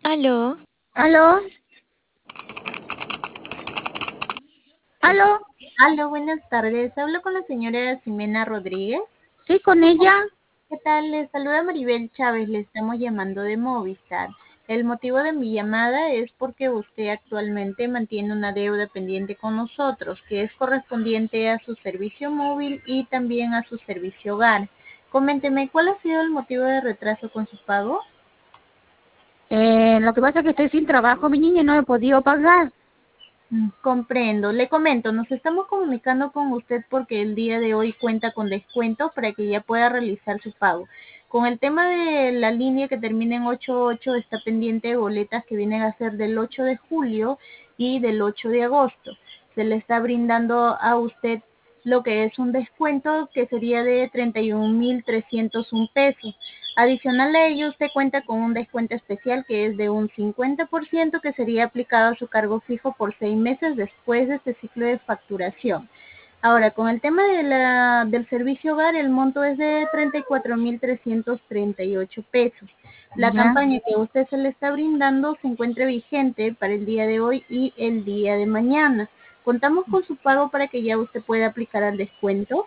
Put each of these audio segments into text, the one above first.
Aló, ¿Aló? ¿Aló? Aló, buenas tardes. Hablo con la señora Ximena Rodríguez. ¿Sí, con ella? ¿Qué tal? Les saluda Maribel Chávez. Le estamos llamando de Movistar. El motivo de mi llamada es porque usted actualmente mantiene una deuda pendiente con nosotros, que es correspondiente a su servicio móvil y también a su servicio hogar. Coménteme, ¿cuál ha sido el motivo de retraso con su pago? Lo que pasa es que estoy sin trabajo, mi niña, y no he podido pagar. Comprendo. Le comento, nos estamos comunicando con usted porque el día de hoy cuenta con descuento para que ya pueda realizar su pago. Con el tema de la línea que termina en 88 está pendiente de boletas que vienen a ser del 8 de julio y del 8 de agosto. Se le está brindando a usted lo que es un descuento que sería de 31.301 pesos. Adicional a ello, usted cuenta con un descuento especial que es de un 50% que sería aplicado a su cargo fijo por 6 meses después de este ciclo de facturación. Ahora, con el tema del servicio hogar, el monto es de 34.338 pesos. La ¿Ya? campaña que a usted se le está brindando se encuentra vigente para el día de hoy y el día de mañana. Contamos con su pago para que ya usted pueda aplicar al descuento.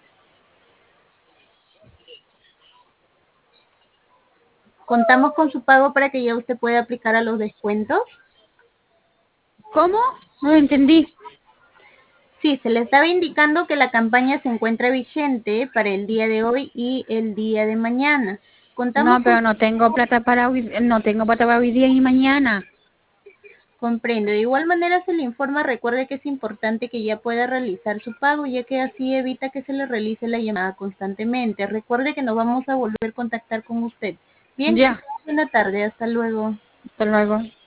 Contamos con su pago para que ya usted pueda aplicar a los descuentos. ¿Cómo? No lo entendí. Sí, se le estaba indicando que la campaña se encuentra vigente para el día de hoy y el día de mañana. Contamos No, con pero no tengo plata para hoy, no tengo plata para hoy día y mañana. comprendo. De igual manera se le informa, recuerde que es importante que ya pueda realizar su pago, ya que así evita que se le realice la llamada constantemente. Recuerde que nos vamos a volver a contactar con usted. Bien, que Ya, tenga buena tarde. Hasta luego. hasta luego.